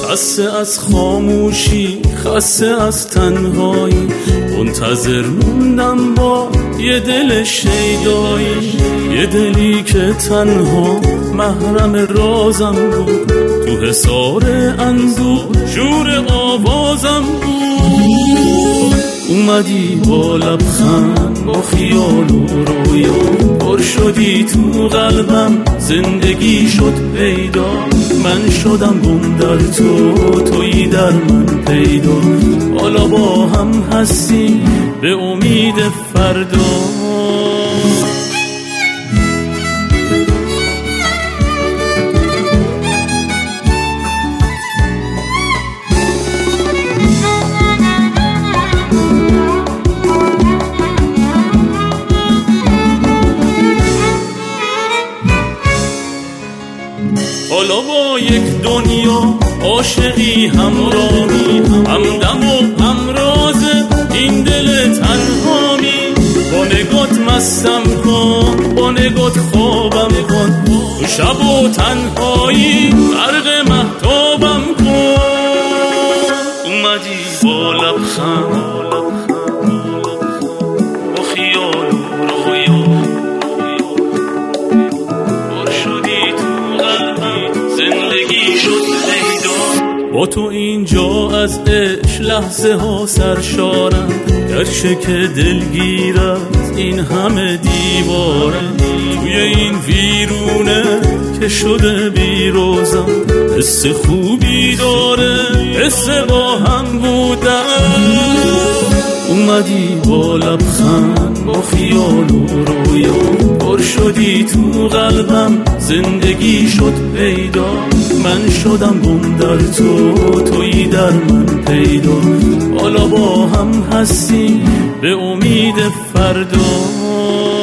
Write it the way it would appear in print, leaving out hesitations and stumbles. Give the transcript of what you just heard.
خسته از خاموشی، خسته از تنهایی، منتظر موندم با یه دل شیدایی، یه دلی که تنها محرم رازم بود، تو حصار اندوه شور آوازم بود. اومدی با لبخند، با خیال و رویا، پر شدی تو قلبم، زندگی شد پیدا. من شدم گم در تو، تویی در من پیدا. حالا با هم هستی به امید فردا. حالا با یک دنیا عاشقی همراهی، همدم و همراز این دل تنهامی. با نگات مستم کن، با نگات خوابم کن، تو شب و تنهایی غرق مهتابم کن. اومدی با لبخند، با خیال و رویا، پر شدی تو قلبم، زندگی شد پیدا. با تو اینجا از عشق لحظه ها سرشارم، گرچه که دلگیر از این همه دیواره. توی این ویرونه که شده بیروزم، حس خوبی داره، حس با هم بودن. اومدی با لبخند، با خیال و رویا، پر شدی تو قلبم، زندگی شد پیدا. من شدم گم در تو، تویی در من پیدا. حالا با هم هستی به امید فردا.